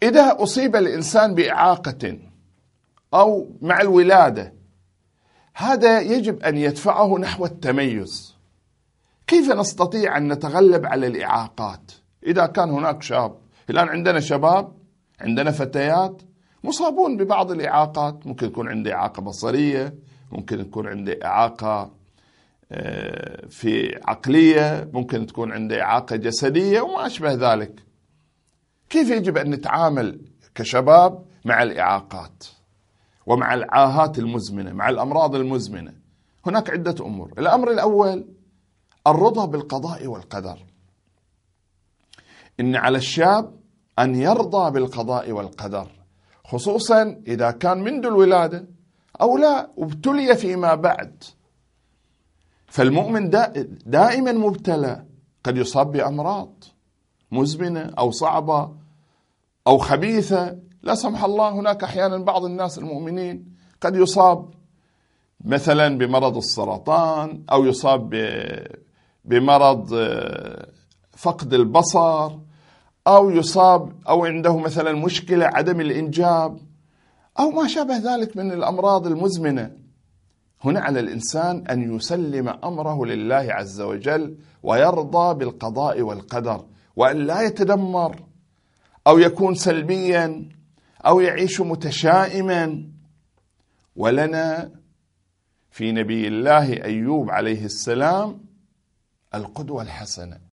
إذا أصيب الإنسان بإعاقة أو مع الولادة، هذا يجب أن يدفعه نحو التميز. كيف نستطيع أن نتغلب على الإعاقات؟ إذا كان هناك شاب، الآن عندنا شباب، عندنا فتيات مصابون ببعض الإعاقات، ممكن يكون عنده إعاقة بصرية، ممكن يكون عنده إعاقة في عقلية، ممكن تكون عنده إعاقة جسدية وما أشبه ذلك. كيف يجب أن نتعامل كشباب مع الإعاقات ومع العاهات المزمنة، مع الأمراض المزمنة؟ هناك عدة أمور. الأمر الأول الرضا بالقضاء والقدر. إن على الشاب أن يرضى بالقضاء والقدر، خصوصا إذا كان منذ الولادة أو لا وابتلي فيما بعد. فالمؤمن دائما مبتلى، قد يصاب بأمراض مزمنة أو صعبة أو خبيثة لا سمح الله. هناك أحيانا بعض الناس المؤمنين قد يصاب مثلا بمرض السرطان، أو يصاب بمرض فقد البصر، أو يصاب أو عنده مثلا مشكلة عدم الإنجاب أو ما شابه ذلك من الأمراض المزمنة. هنا على الإنسان أن يسلم أمره لله عز وجل ويرضى بالقضاء والقدر، وأن لا يتدمر أو يكون سلبيا أو يعيش متشائما. ولنا في نبي الله أيوب عليه السلام القدوة الحسنة.